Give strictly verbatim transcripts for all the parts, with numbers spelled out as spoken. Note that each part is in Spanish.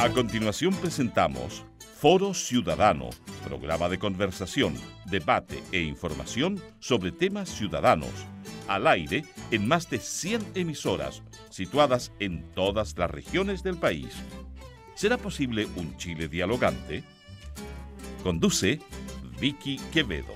A continuación presentamos Foro Ciudadano, programa de conversación, debate e información sobre temas ciudadanos, al aire en más de cien emisoras, situadas en todas las regiones del país. ¿Será posible un Chile dialogante? Conduce Vicky Quevedo.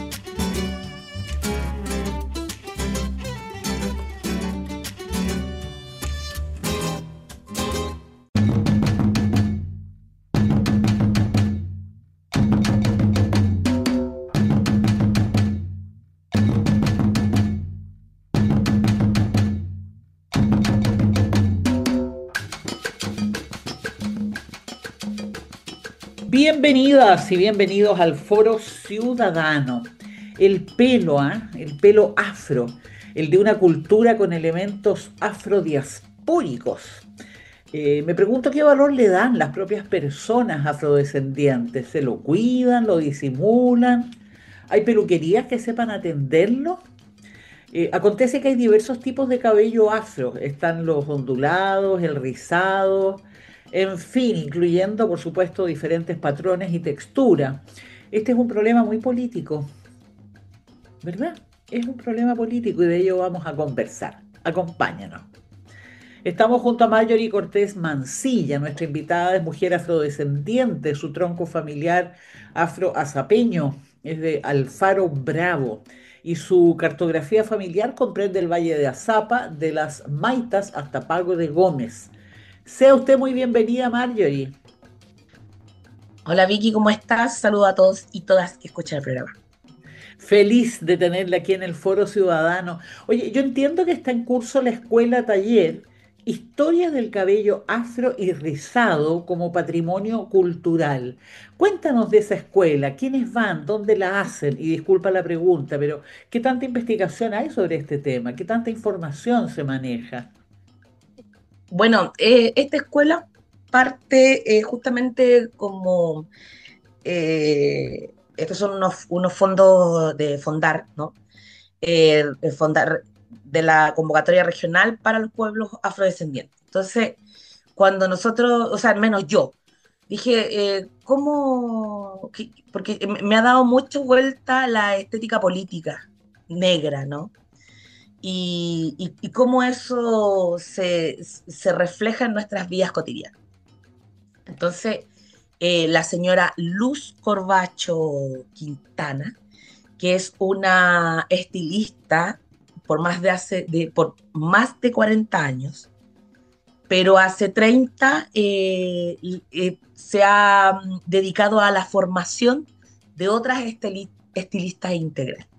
Bienvenidas y bienvenidos al Foro Ciudadano. El pelo, ¿eh? El pelo afro, el de una cultura con elementos afrodiaspóricos. Eh, me pregunto qué valor le dan las propias personas afrodescendientes. ¿Se lo cuidan, lo disimulan? ¿Hay peluquerías que sepan atenderlo? Eh, acontece que hay diversos tipos de cabello afro. Están los ondulados, el rizado, en fin, incluyendo, por supuesto, diferentes patrones y textura. Este es un problema muy político, ¿verdad? Es un problema político y de ello vamos a conversar. Acompáñanos. Estamos junto a Marjorie Cortés Mancilla. Nuestra invitada es mujer afrodescendiente. Su tronco familiar afroazapeño es de Alfaro Bravo. Y su cartografía familiar comprende el Valle de Azapa, de las Maitas hasta Pago de Gómez. Sea usted muy bienvenida, Marjorie. Hola Vicky, ¿cómo estás? Saludo a todos y todas que escuchan el programa. Feliz de tenerla aquí en el Foro Ciudadano. Oye, yo entiendo que está en curso la escuela taller Historia del cabello afro y rizado como patrimonio cultural. Cuéntanos de esa escuela, quiénes van, dónde la hacen, y disculpa la pregunta, pero ¿qué tanta investigación hay sobre este tema? ¿Qué tanta información se maneja? Bueno, eh, esta escuela parte eh, justamente como, eh, estos son unos, unos fondos de Fondar, ¿no? Eh, de Fondar de la convocatoria regional para los pueblos afrodescendientes. Entonces, cuando nosotros, o sea, al menos yo, dije, eh, ¿cómo? qué- Porque me me ha dado mucha vuelta la estética política negra, ¿no? y, y- y cómo eso se, se refleja en nuestras vidas cotidianas. Entonces, eh, la señora Luz Corbacho Quintana, que es una estilista por más de, hace, de, por más de cuarenta años, pero hace treinta eh, eh, se ha mm, dedicado a la formación de otras estili- estilistas integrales.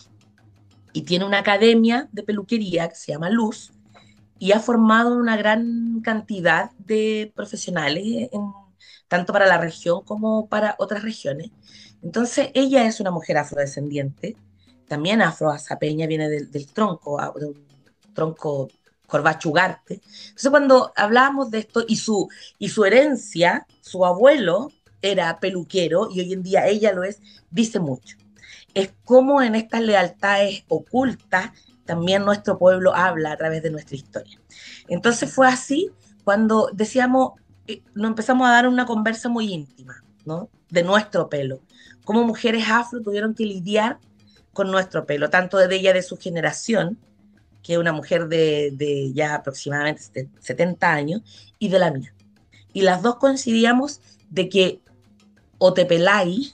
Y tiene una academia de peluquería que se llama Luz, y ha formado una gran cantidad de profesionales, en- tanto para la región como para otras regiones. Entonces, ella es una mujer afrodescendiente, también afroazapeña, viene del, del tronco, a- de un tronco corvachugarte. Entonces, cuando hablábamos de esto y su, y su herencia, su abuelo era peluquero y hoy en día ella lo es, dice mucho. Es como en estas lealtades ocultas también nuestro pueblo habla a través de nuestra historia. Entonces fue así cuando decíamos, eh, nos empezamos a dar una conversa muy íntima, ¿no? De nuestro pelo. Cómo mujeres afro tuvieron que lidiar con nuestro pelo, tanto de ella de su generación, que es una mujer de, de ya aproximadamente setenta años, y de la mía. Y las dos coincidíamos de que o te peláis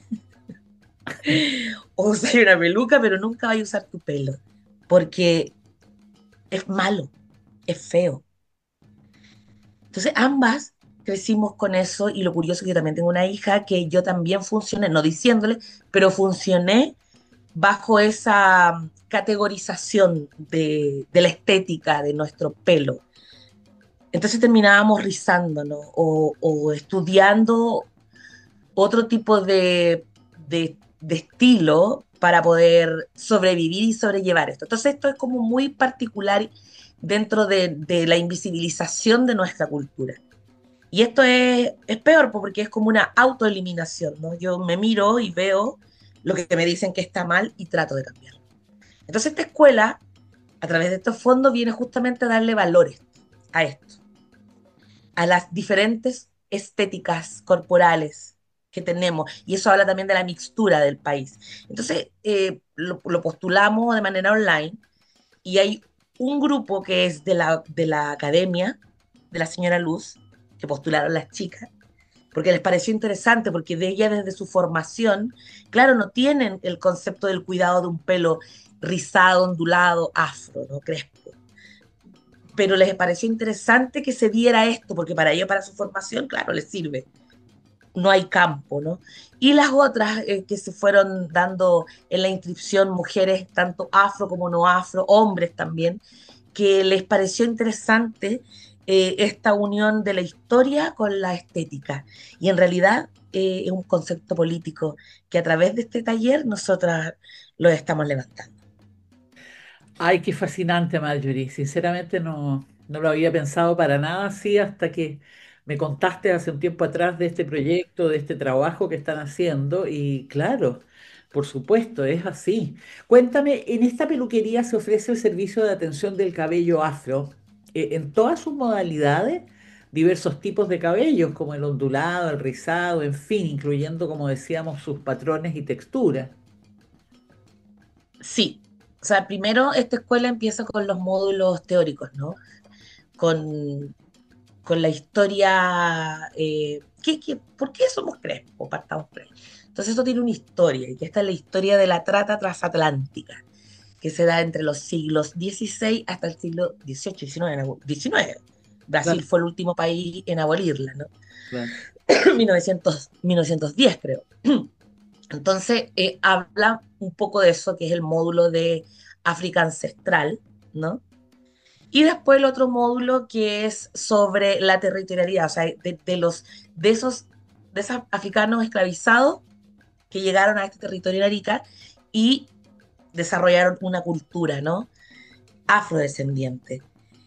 o usas una peluca, pero nunca vas a usar tu pelo, porque es malo, es feo. Entonces, ambas crecimos con eso y lo curioso es que yo también tengo una hija que yo también funcioné, no diciéndole, pero funcioné bajo esa categorización de, de la estética de nuestro pelo. Entonces terminábamos rizándonos o, o estudiando otro tipo de, de, de estilo para poder sobrevivir y sobrellevar esto. Entonces esto es como muy particular dentro de, de la invisibilización de nuestra cultura. Y esto es, es peor porque es como una autoeliminación, ¿no? Yo me miro y veo lo que me dicen que está mal y trato de cambiarlo. Entonces esta escuela, a través de estos fondos, viene justamente a darle valores a esto, a las diferentes estéticas corporales que tenemos, y eso habla también de la mixtura del país. Entonces, eh, lo, lo postulamos de manera online y hay un grupo que es de la, de la academia de la señora Luz, que postularon las chicas, porque les pareció interesante, porque de ella desde su formación, claro, no tienen el concepto del cuidado de un pelo rizado, ondulado, afro, ¿no? Crespo. Pero les pareció interesante que se diera esto, porque para ella, para su formación, claro, les sirve. No hay campo, ¿no? Y las otras eh, que se fueron dando en la inscripción, mujeres tanto afro como no afro, hombres también, que les pareció interesante eh, esta unión de la historia con la estética. Y en realidad eh, es un concepto político que a través de este taller nosotras lo estamos levantando. Ay, qué fascinante, Marjorie. Sinceramente no, no lo había pensado para nada así hasta que me contaste hace un tiempo atrás de este proyecto, de este trabajo que están haciendo. Y claro, por supuesto, es así. Cuéntame, ¿en esta peluquería se ofrece el servicio de atención del cabello afro eh, en todas sus modalidades? Diversos tipos de cabellos, como el ondulado, el rizado, en fin, incluyendo, como decíamos, sus patrones y texturas. Sí, o sea, primero esta escuela empieza con los módulos teóricos, ¿no? Con, con la historia, eh, ¿qué, qué, ¿por qué somos crespos? Partamos por ahí. Entonces eso tiene una historia, y que esta es la historia de la trata transatlántica, que se da entre los siglos dieciséis hasta el siglo dieciocho, diecinueve, en abu- diecinueve. Brasil Claro, fue el último país en abolirla, ¿no? claro. mil novecientos, mil novecientos diez, creo. Entonces, eh, habla un poco de eso, que es el módulo de África ancestral, ¿no? Y después el otro módulo que es sobre la territorialidad, o sea, de, de los, de esos, de esos africanos esclavizados que llegaron a este territorio en Arica y desarrollaron una cultura, ¿no? Afrodescendiente.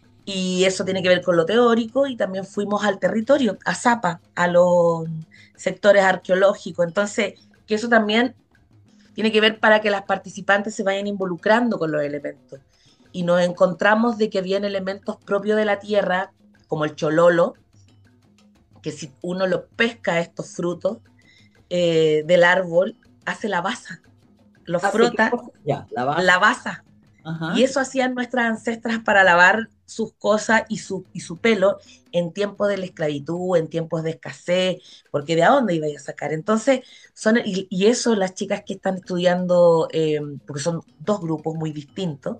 Y eso tiene que ver con lo teórico, y también fuimos al territorio, a Zapa, a los sectores arqueológicos. Entonces, que eso también tiene que ver para que las participantes se vayan involucrando con los elementos. Y nos encontramos de que habían elementos propios de la tierra, como el chololo, que si uno lo pesca estos frutos eh, del árbol, hace la baza, lo Hace qué frota, cosa? Ya, la la base. baza. Y Ajá. eso hacían nuestras ancestras para lavar sus cosas y su, y su pelo en tiempos de la esclavitud, en tiempos de escasez, porque de dónde iba a sacar. Entonces, son, y, y eso las chicas que están estudiando, eh, porque son dos grupos muy distintos,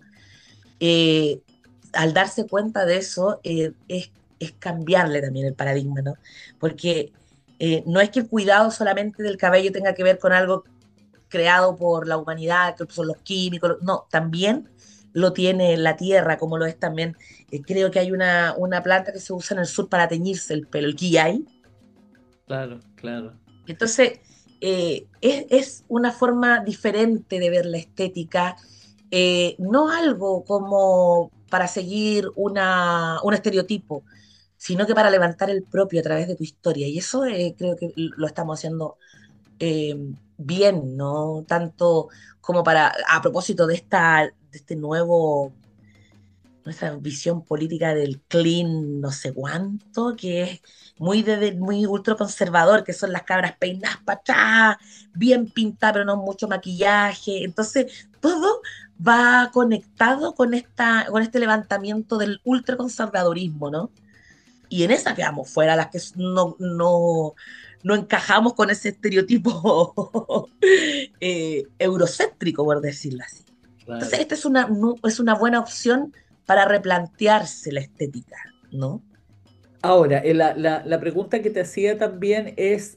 eh, al darse cuenta de eso, eh, es, es cambiarle también el paradigma, ¿no? Porque eh, no es que el cuidado solamente del cabello tenga que ver con algo creado por la humanidad, que son los químicos, no, también lo tiene la tierra, como lo es también, eh, creo que hay una, una planta que se usa en el sur para teñirse el pelo, el quillay. Claro, claro. Entonces, eh, es, es, una forma diferente de ver la estética, eh, no algo como para seguir una, un estereotipo, sino que para levantar el propio a través de tu historia. Y eso eh, creo que lo estamos haciendo eh, bien, ¿no? Tanto como para, a propósito de, esta, de este nuevo, nuestra visión política del clean no sé cuánto, que es muy, de, de- muy ultraconservador, que son las cabras peinadas para atrás, bien pintadas, pero no mucho maquillaje. Entonces, todo va conectado con, esta, con este levantamiento del ultraconservadorismo, ¿no? Y en esa quedamos fuera, las que no, no, no encajamos con ese estereotipo eh, eurocéntrico, por decirlo así. Entonces, Claro. esta es una, no- es una buena opción para replantearse la estética, ¿no? Ahora, eh, la, la- la pregunta que te hacía también es,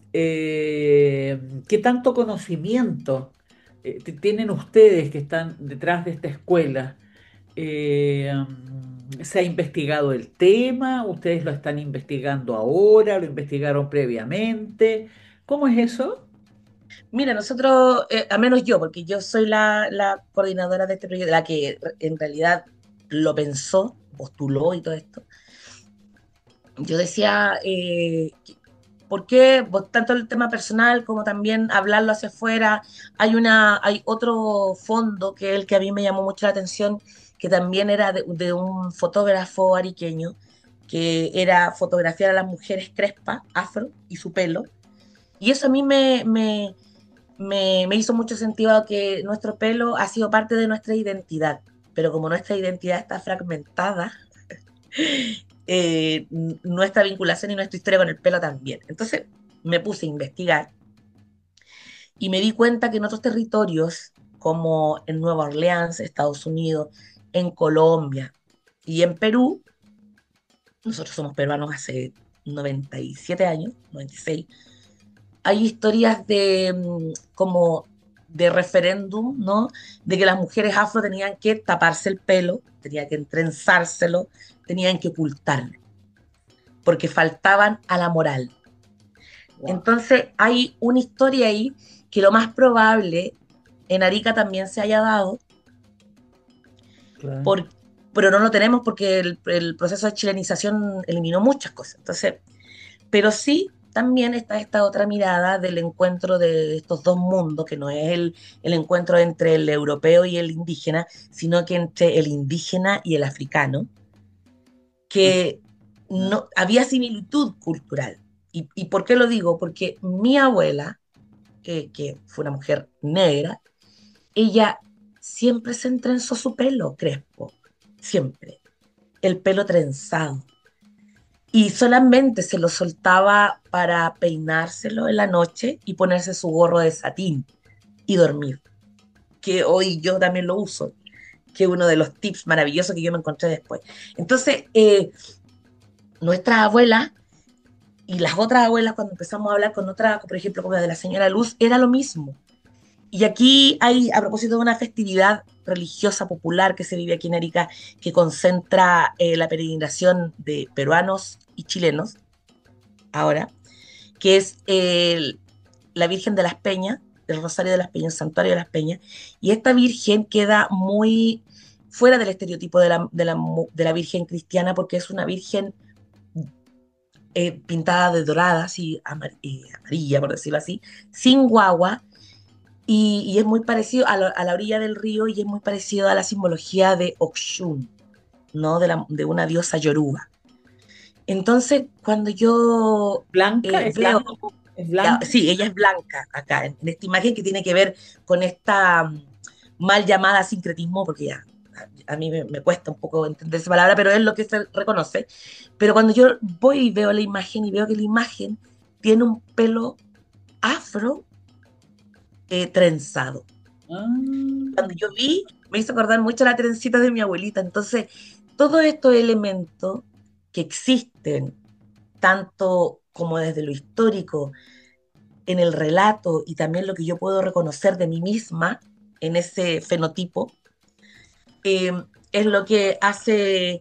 eh, ¿qué tanto conocimiento eh, t- tienen ustedes que están detrás de esta escuela? Eh, mm, ¿se ha investigado el tema? ¿Ustedes lo están investigando ahora? ¿Lo investigaron previamente? ¿Cómo es eso? Mira, nosotros, eh, al menos yo, porque yo soy la, la coordinadora de este proyecto, la que en realidad lo pensó, postuló y todo esto. Yo decía, eh, ¿por qué? Pues, tanto el tema personal como también hablarlo hacia afuera. Hay una, hay otro fondo que es el que a mí me llamó mucho la atención, que también era de, de un fotógrafo ariqueño, que era fotografiar a las mujeres crespas, afro, y su pelo. Y eso a mí me, me, me, me hizo mucho sentido, que nuestro pelo ha sido parte de nuestra identidad, pero como nuestra identidad está fragmentada, eh, nuestra vinculación y nuestra historia con el pelo también. Entonces me puse a investigar y me di cuenta que en otros territorios, como en Nueva Orleans, Estados Unidos, en Colombia y en Perú, nosotros somos peruanos hace noventa y siete años, noventa y seis, hay historias de mm, como de referéndum, ¿no? De que las mujeres afro tenían que taparse el pelo, tenían que entrenzárselo, tenían que ocultarlo, porque faltaban a la moral. Wow. Entonces hay una historia ahí que lo más probable en Arica también se haya dado, Claro. por, pero no lo tenemos porque el, el proceso de chilenización eliminó muchas cosas. Entonces, pero sí, también está esta otra mirada del encuentro de estos dos mundos, que no es el, el encuentro entre el europeo y el indígena, sino que entre el indígena y el africano, Ah, que ah, no había similitud cultural. ¿Y, y por qué lo digo? Porque mi abuela, eh, que fue una mujer negra, ella siempre se trenzó su pelo crespo, siempre, el pelo trenzado. Y solamente se lo soltaba para peinárselo en la noche y ponerse su gorro de satín y dormir, que hoy yo también lo uso, que es uno de los tips maravillosos que yo me encontré después. Entonces, eh, nuestras abuelas y las otras abuelas, cuando empezamos a hablar con otras, por ejemplo, como la de la señora Luz, era lo mismo. Y aquí hay, a propósito de una festividad religiosa popular que se vive aquí en Arica, que concentra eh, la peregrinación de peruanos y chilenos, ahora, que es el, la Virgen de las Peñas, del Rosario de las Peñas, Santuario de las Peñas, y esta Virgen queda muy fuera del estereotipo de la, de la, de la Virgen cristiana, porque es una Virgen eh, pintada de dorada, así amar, eh, amarilla, por decirlo así, sin guagua, y, y es muy parecido a, lo, a, la orilla del río, y es muy parecido a la simbología de Oxum, ¿no? De, la, de una diosa yoruba. Entonces, cuando yo ¿Blanca? eh, ¿Es veo, blanca? ¿Es ya, blanca? sí, ella es blanca acá, en, en esta imagen, que tiene que ver con esta um, mal llamada sincretismo, porque ya a, a mí me, me, cuesta un poco entender esa palabra, pero es lo que se reconoce. Pero cuando yo voy y veo la imagen, y veo que la imagen tiene un pelo afro eh, trenzado. Ah, Cuando yo vi, me hizo acordar mucho la trencita de mi abuelita. Entonces, todos estos elementos que existen, tanto como desde lo histórico, en el relato, y también lo que yo puedo reconocer de mí misma en ese fenotipo, eh, es lo que hace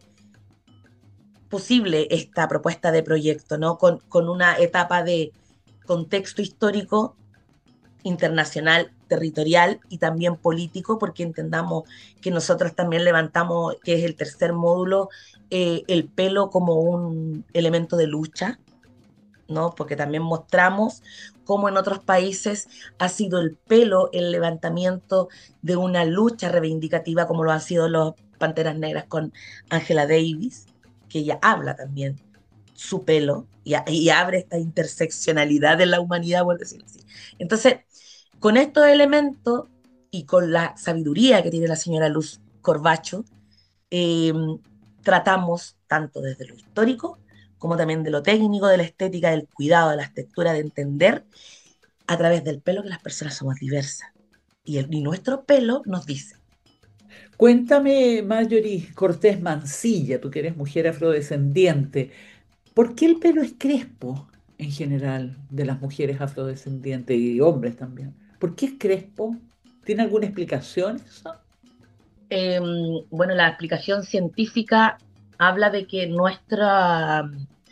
posible esta propuesta de proyecto, ¿no? Con, con una etapa de contexto histórico, internacional, territorial y también político, porque entendamos que nosotros también levantamos, que es el tercer módulo, eh, el pelo como un elemento de lucha, ¿no? Porque también mostramos cómo en otros países ha sido el pelo el levantamiento de una lucha reivindicativa, como lo han sido los Panteras Negras con Angela Davis, que ella habla también su pelo y, y abre esta interseccionalidad de la humanidad, por decirlo así. Entonces, con estos elementos y con la sabiduría que tiene la señora Luz Corbacho, eh, tratamos tanto desde lo histórico como también de lo técnico, de la estética, del cuidado, de las texturas, de entender a través del pelo que las personas somos diversas. Y, el, y nuestro pelo nos dice. cuéntame, Marjorie Cortés Mancilla, tú que eres mujer afrodescendiente, ¿por qué el pelo es crespo en general de las mujeres afrodescendientes y hombres también? ¿Por qué es crespo? ¿Tiene alguna explicación eso? Eh, bueno, la explicación científica habla de que nuestra,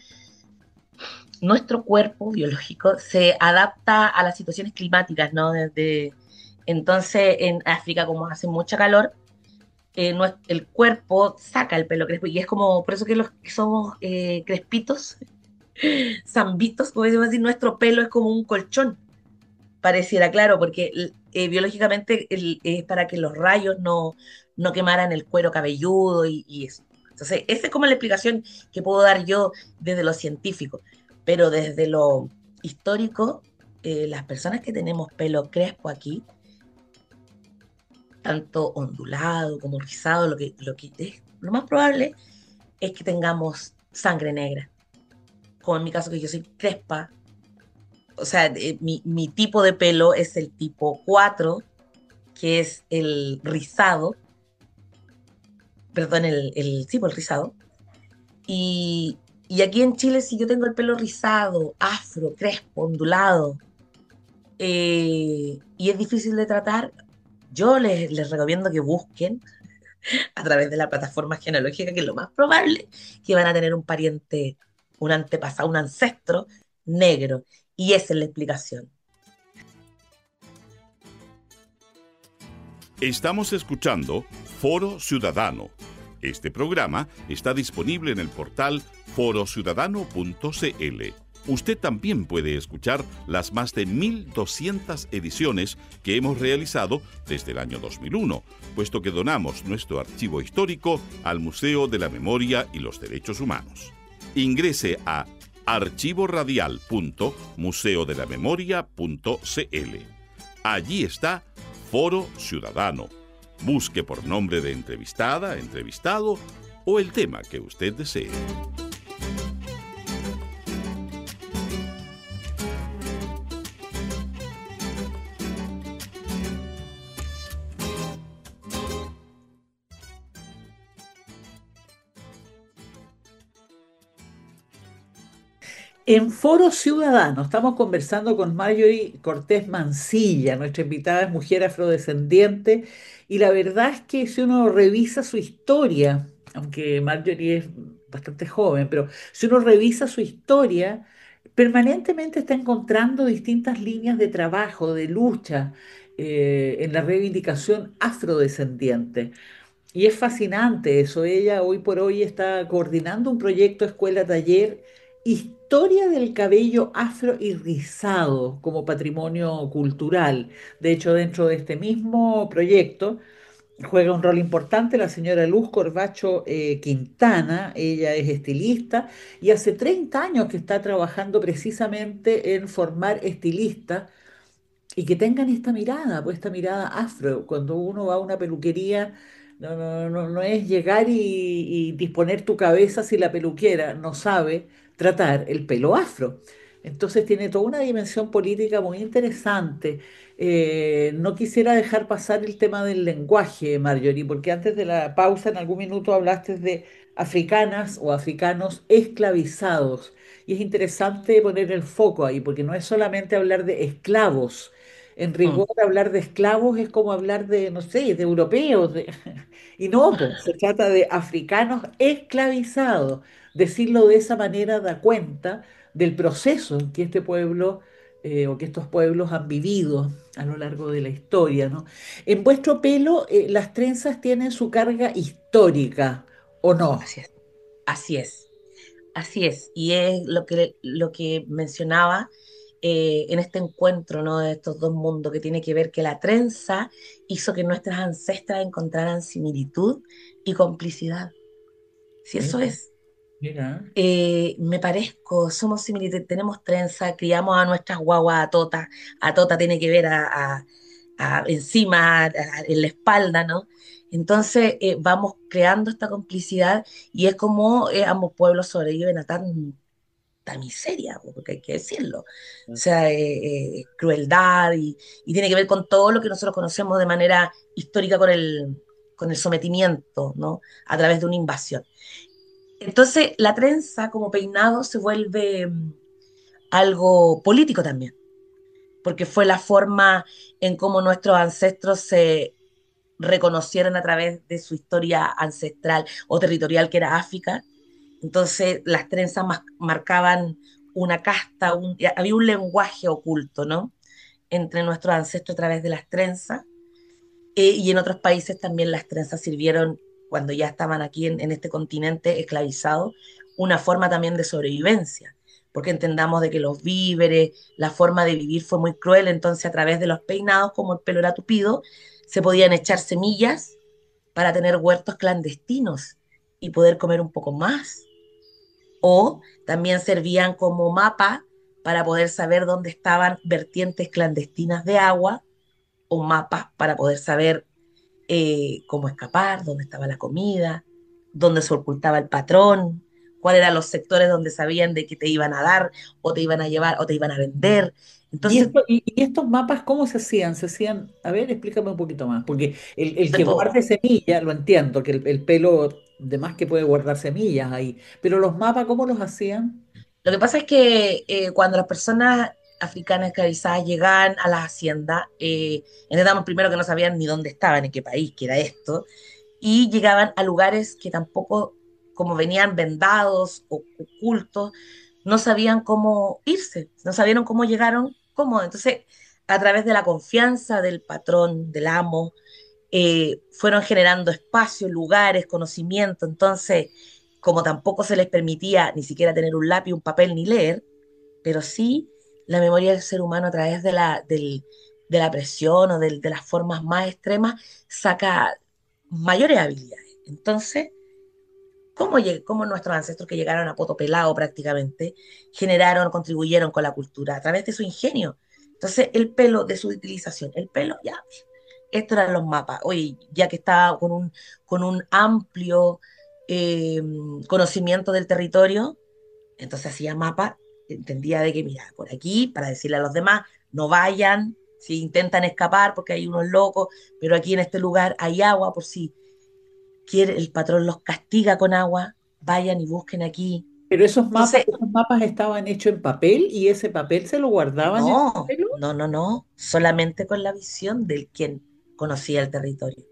nuestro cuerpo biológico se adapta a las situaciones climáticas, ¿no? Desde, entonces, en África, como hace mucha calor, eh, nues- el cuerpo saca el pelo crespo, y es como, por eso que los que somos eh, crespitos, zambitos, como decimos así, nuestro pelo es como un colchón, pareciera, claro, porque eh, biológicamente el- es para que los rayos no, no quemaran el cuero cabelludo y, y eso. Entonces, esa es como la explicación que puedo dar yo desde lo científico, pero desde lo histórico, eh, las personas que tenemos pelo crespo aquí, tanto ondulado como rizado, lo que, lo que es, lo más probable es que tengamos sangre negra, como en mi caso que yo soy crespa, o sea, eh, mi, mi tipo de pelo es el tipo cuatro, que es el rizado, perdón, el, el tipo el rizado. Y, y aquí en Chile, si yo tengo el pelo rizado, afro, crespo, ondulado, eh, y es difícil de tratar, yo les, les recomiendo que busquen a través de la plataforma genealógica, que es lo más probable que van a tener un pariente, un antepasado, un ancestro negro. Y esa es la explicación. Estamos escuchando Foro Ciudadano. Este programa está disponible en el portal foro ciudadano punto c l. Usted también puede escuchar las más de mil doscientas ediciones que hemos realizado desde el año dos mil uno, puesto que donamos nuestro archivo histórico al Museo de la Memoria y los Derechos Humanos. Ingrese a archivo radial punto museo de la memoria punto c l. Allí está Foro Ciudadano. Busque por nombre de entrevistada, entrevistado o el tema que usted desee. En Foro Ciudadano estamos conversando con Marjorie Cortés Mancilla, nuestra invitada es mujer afrodescendiente, y la verdad es que si uno revisa su historia, aunque Marjorie es bastante joven, pero si uno revisa su historia, permanentemente está encontrando distintas líneas de trabajo, de lucha, eh, en la reivindicación afrodescendiente. Y es fascinante eso. Ella hoy por hoy está coordinando un proyecto escuela-taller, Historia del cabello afro y rizado como patrimonio cultural. De hecho, dentro de este mismo proyecto juega un rol importante la señora Luz Corbacho eh, Quintana. Ella es estilista y hace treinta años que está trabajando precisamente en formar estilistas y que tengan esta mirada, pues esta mirada afro. Cuando uno va a una peluquería, no, no, no, no es llegar y, y disponer tu cabeza si la peluquera no sabe tratar el pelo afro. Entonces tiene toda una dimensión política muy interesante. Eh, no quisiera dejar pasar el tema del lenguaje, Marjorie, porque antes de la pausa en algún minuto hablaste de africanas o africanos esclavizados. Y es interesante poner el foco ahí, porque no es solamente hablar de esclavos. En Mm. rigor, hablar de esclavos es como hablar de, no sé, de europeos. de- Y no, pues, se trata de africanos esclavizados. Decirlo de esa manera da cuenta del proceso en que este pueblo eh, o que estos pueblos han vivido a lo largo de la historia, ¿no? En vuestro pelo, eh, las trenzas tienen su carga histórica, ¿o no? Así es, así es. Así es, y es lo que, lo que mencionaba eh, en este encuentro, ¿no? De estos dos mundos, que tiene que ver que la trenza hizo que nuestras ancestras encontraran similitud y complicidad. Si eso Mira, es, mira. eh, me parezco, somos similitud, tenemos trenza, criamos a nuestras guaguas a tota, a tota tiene que ver a, a- a- encima, a- a- en la espalda, ¿no? Entonces eh, vamos creando esta complicidad y es como eh, ambos pueblos sobreviven a tan tanta miseria, po, porque hay que decirlo. O sea, eh, eh, crueldad y, y tiene que ver con todo lo que nosotros conocemos de manera histórica con el, con el sometimiento, ¿no? A través de una invasión. Entonces, la trenza como peinado se vuelve mm, algo político también, porque fue la forma en cómo nuestros ancestros se reconocieron a través de su historia ancestral o territorial que era África. Entonces las trenzas mas- marcaban una casta, un- había un lenguaje oculto, ¿no? Entre nuestros ancestros a través de las trenzas. Eh, y en otros países también las trenzas sirvieron, cuando ya estaban aquí en, en este continente esclavizados, una forma también de sobrevivencia, porque entendamos de que los víveres, la forma de vivir fue muy cruel, entonces a través de los peinados, como el pelo era tupido, se podían echar semillas para tener huertos clandestinos y poder comer un poco más. O también servían como mapa para poder saber dónde estaban vertientes clandestinas de agua o mapas para poder saber eh, cómo escapar, dónde estaba la comida, dónde se ocultaba el patrón, cuáles eran los sectores donde sabían de que te iban a dar o te iban a llevar o te iban a vender. ¿Y, Entonces, esto, y, y estos mapas cómo se hacían? Se hacían, a ver, explícame un poquito más, porque el, el te que puedo- guarde semillas, lo entiendo, que el, el pelo de más que puede guardar semillas ahí, pero los mapas, ¿cómo los hacían? lo que pasa es que eh, cuando las personas africanas esclavizadas llegaban a las haciendas, eh, entendamos primero que no sabían ni dónde estaban, en qué país, qué era esto, y llegaban a lugares que tampoco, como venían vendados o ocultos, no sabían cómo irse, no sabían cómo llegaron cómo. Entonces, a través de la confianza del patrón, del amo, eh, fueron generando espacios, lugares, conocimiento. Entonces, como tampoco se les permitía ni siquiera tener un lápiz, un papel ni leer, pero sí la memoria del ser humano a través de la, del, de la presión o del- de las formas más extremas saca mayores habilidades. Entonces, ¿cómo, lleg- cómo nuestros ancestros que llegaron a poto pelado prácticamente generaron, contribuyeron con la cultura? A través de su ingenio. Entonces, el pelo, de su utilización, el pelo, ya, estos eran los mapas. Oye, ya que estaba con un, con un amplio eh, conocimiento del territorio, entonces hacía mapa, entendía de que, mira, por aquí, para decirle a los demás, no vayan, si intentan escapar porque hay unos locos, pero aquí en este lugar hay agua, por si quiere, el patrón los castiga con agua, vayan y busquen aquí. Pero esos mapas, Entonces, esos mapas estaban hechos en papel y ese papel se lo guardaban en el no, pelo. no, no, no, solamente con la visión del quien conocía el territorio,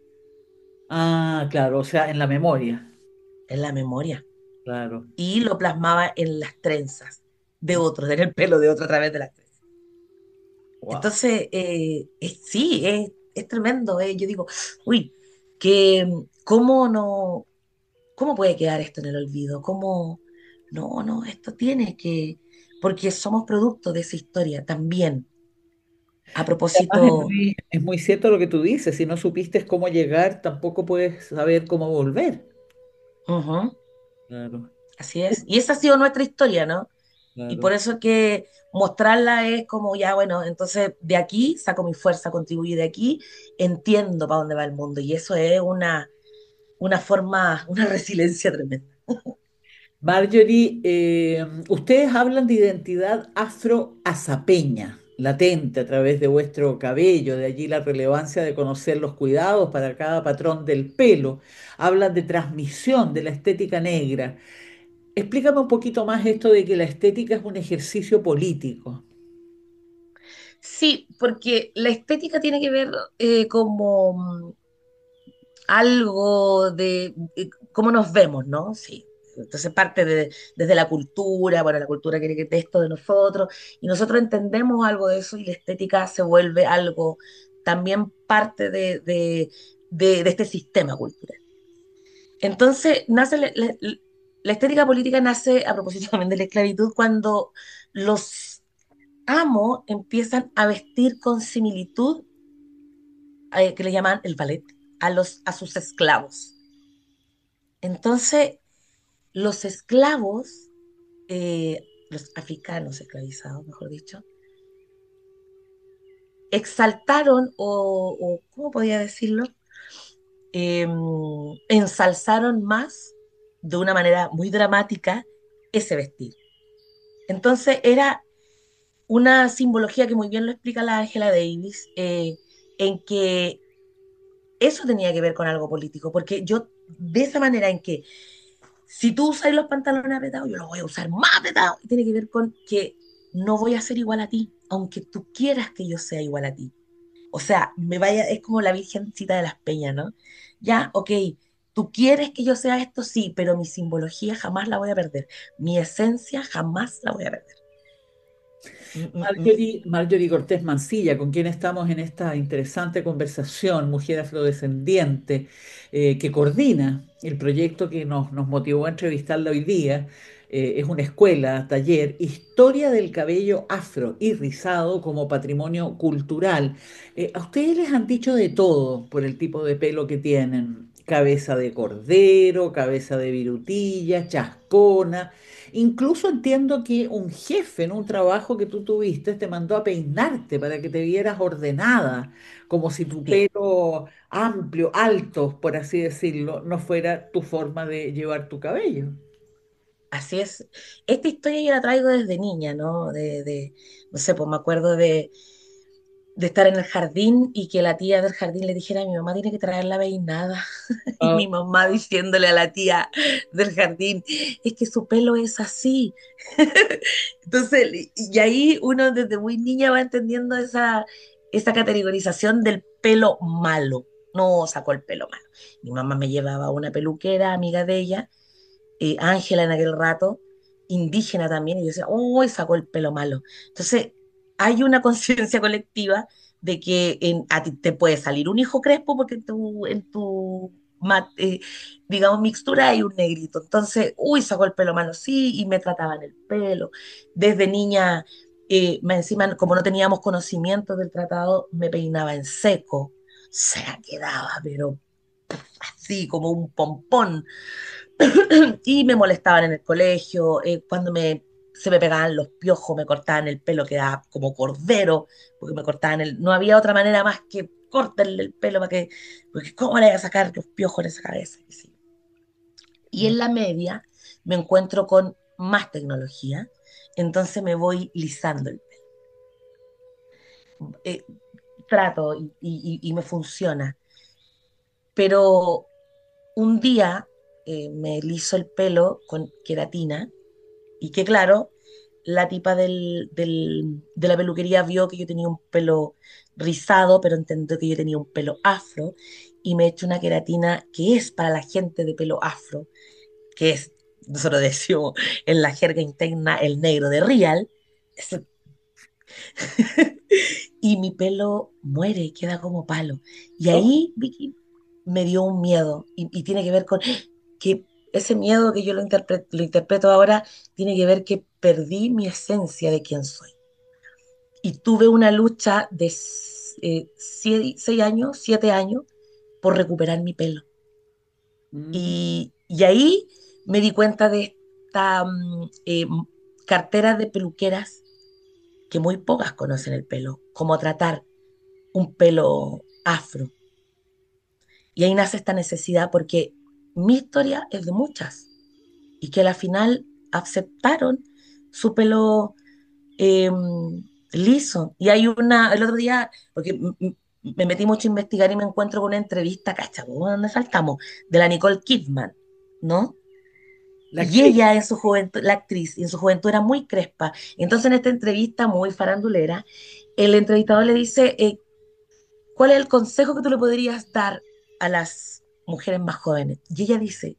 Ah, claro, o sea, en la memoria, en la memoria, claro. y lo plasmaba en las trenzas de otros, en el pelo de otro a través de las trenzas. Wow. Entonces, eh, es- sí, es, es tremendo. eh. Yo digo, uy, que cómo no, cómo puede quedar esto en el olvido, cómo, no, no, esto tiene que, porque somos producto de esa historia también. A propósito, Además, es muy, es muy cierto lo que tú dices, si no supiste cómo llegar, tampoco puedes saber cómo volver. ujú, Claro, así es. Y esa ha sido nuestra historia, ¿no? Y por claro. eso que mostrarla es como, ya, bueno, entonces de aquí saco mi fuerza, contribuyo de aquí, entiendo para dónde va el mundo. Y eso es una, una forma, una resiliencia tremenda. Marjorie, eh, ustedes hablan de identidad afroazapeña, latente a través de vuestro cabello, de allí la relevancia de conocer los cuidados para cada patrón del pelo. Hablan de transmisión de la estética negra. Explícame un poquito más esto de que la estética es un ejercicio político. Sí, porque la estética tiene que ver eh, como mm, algo de eh, cómo nos vemos, ¿no? Sí. Entonces parte de, desde la cultura, bueno, la cultura quiere que te esto de nosotros, y nosotros entendemos algo de eso y la estética se vuelve algo también parte de, de, de- de este sistema cultural. Entonces, nace la, la- la estética política nace a propósito también de la esclavitud cuando los amos empiezan a vestir con similitud, eh, que le llaman el ballet, a, los, a sus esclavos. Entonces, los esclavos, eh, los africanos esclavizados, mejor dicho, exaltaron o, o ¿cómo podía decirlo? Eh, ensalzaron más de una manera muy dramática ese vestir. Entonces era una simbología que muy bien lo explica la Angela Davis, eh, en que eso tenía que ver con algo político, porque yo, de esa manera en que si tú usas los pantalones apretados, yo los voy a usar más apretados, y tiene que ver con que no voy a ser igual a ti, aunque tú quieras que yo sea igual a ti. O sea, me vaya, es como la Virgencita de las Peñas, ¿no? Ya, ok, tú quieres que yo sea esto, sí, pero mi simbología jamás la voy a perder, mi esencia jamás la voy a perder. Mm, mm, mm. Marjorie, Marjorie Cortés Mancilla, con quien estamos en esta interesante conversación, mujer afrodescendiente, eh, que coordina el proyecto que nos, nos motivó a entrevistarla hoy día. Eh, es una escuela, taller, Historia del cabello afro y rizado como patrimonio cultural. Eh, a ustedes les han dicho de todo por el tipo de pelo que tienen. cabeza de cordero, cabeza de virutilla, chascona. Incluso entiendo que un jefe en un trabajo que tú tuviste te mandó a peinarte para que te vieras ordenada, como si tu Sí, pelo amplio, alto, por así decirlo, no fuera tu forma de llevar tu cabello. así es. Esta historia yo la traigo desde niña, ¿no? De, de, no sé, pues me acuerdo de, de estar en el jardín y que la tía del jardín le dijera a mi mamá, tiene que traer la peinada. Y Ah, mi mamá diciéndole a la tía del jardín, es que su pelo es así. Entonces, y y ahí uno desde muy niña va entendiendo esa, esa categorización del pelo malo. No sacó el pelo malo. Mi mamá me llevaba a una peluquera, amiga de ella, eh, Ángela en aquel rato, indígena también, y yo decía, uy, sacó el pelo malo. Entonces, hay una conciencia colectiva de que en, a ti te puede salir un hijo crespo porque en tu, en tu ma- eh, digamos, mixtura hay un negrito. Entonces, uy, sacó el pelo malo, sí, y me trataban el pelo. Desde niña, eh, más encima, como no teníamos conocimiento del tratado, me peinaba en seco. Se la quedaba, pero así como un pompón. Y me molestaban en el colegio, eh, cuando me, se me pegaban los piojos, me cortaban el pelo, quedaba como cordero, porque me cortaban el... No había otra manera más que cortarle el pelo para que... Porque ¿cómo le voy a sacar los piojos en esa cabeza? Y, sí. Y en la media me encuentro con más tecnología, entonces me voy lisando el pelo. Eh, trato y, y- y me funciona, pero un día eh, me liso el pelo con queratina y que claro, la tipa del, del- de la peluquería vio que yo tenía un pelo rizado, pero entendió que yo tenía un pelo afro y me echó una queratina que es para la gente de pelo afro, que es, nosotros decimos en la jerga interna, el negro de Real. Ese- y mi pelo muere, queda como palo. Y oh, ahí, Vicky, me dio un miedo y, y tiene que ver con que ese miedo que yo lo, interpre- lo interpreto ahora tiene que ver que perdí mi esencia de quién soy. Y tuve una lucha de eh, sie- seis años, siete años, por recuperar mi pelo. mm. Y, y ahí me di cuenta de esta mm, eh, m- cartera de peluqueras que muy pocas conocen el pelo, cómo tratar un pelo afro. Y ahí nace esta necesidad porque mi historia es de muchas y que a la final aceptaron su pelo eh, liso. Y hay una, el otro día, porque m- m- me metí mucho a investigar y me encuentro con una entrevista, cacha, ¿dónde saltamos? De la Nicole Kidman, ¿no? La Y actriz. ella en su juventud, la actriz, en su juventud era muy crespa. Entonces en esta entrevista muy farandulera, el entrevistador le dice, eh, ¿cuál es el consejo que tú le podrías dar a las mujeres más jóvenes? Y ella dice,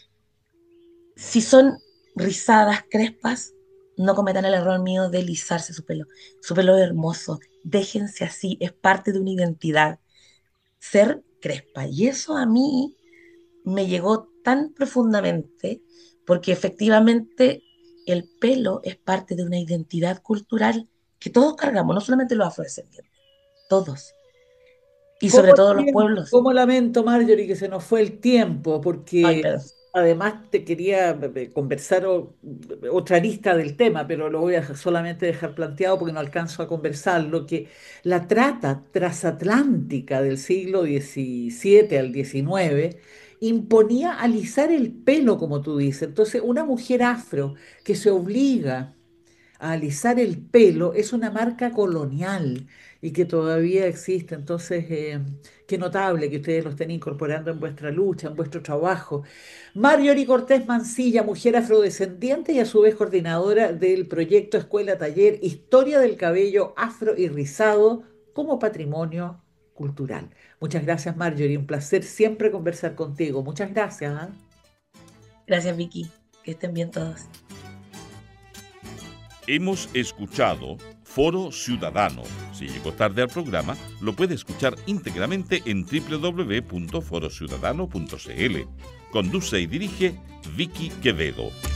si son rizadas, crespas, no cometan el error mío de lisarse su pelo. Su pelo es hermoso, déjense así, es parte de una identidad, ser crespa. Y eso a mí me llegó tan profundamente porque efectivamente el pelo es parte de una identidad cultural que todos cargamos, no solamente los afrodescendientes, todos, y ¿Cómo sobre todo los siento, pueblos. cómo lamento, Marjorie, que se nos fue el tiempo? Ay, Porque perdón. además te quería eh, eh, conversar o- otra lista del tema, pero lo voy a solamente dejar planteado porque no alcanzo a conversarlo, que la trata transatlántica del siglo diecisiete al diecinueve imponía alisar el pelo, como tú dices. Entonces, una mujer afro que se obliga a alisar el pelo es una marca colonial y que todavía existe. Entonces, eh, qué notable que ustedes lo estén incorporando en vuestra lucha, en vuestro trabajo. Marjorie Cortés Mancilla, mujer afrodescendiente y a su vez coordinadora del proyecto Escuela Taller Historia del Cabello Afro y Rizado como Patrimonio Cultural. Muchas gracias, Marjorie. Un placer siempre conversar contigo. Muchas gracias. ¿Ah? Gracias, Vicky. Que estén bien todos. Hemos escuchado Foro Ciudadano. Si llegó tarde al programa, lo puede escuchar íntegramente en doble u doble u doble u punto foro ciudadano punto c l. Conduce y dirige Vicky Quevedo.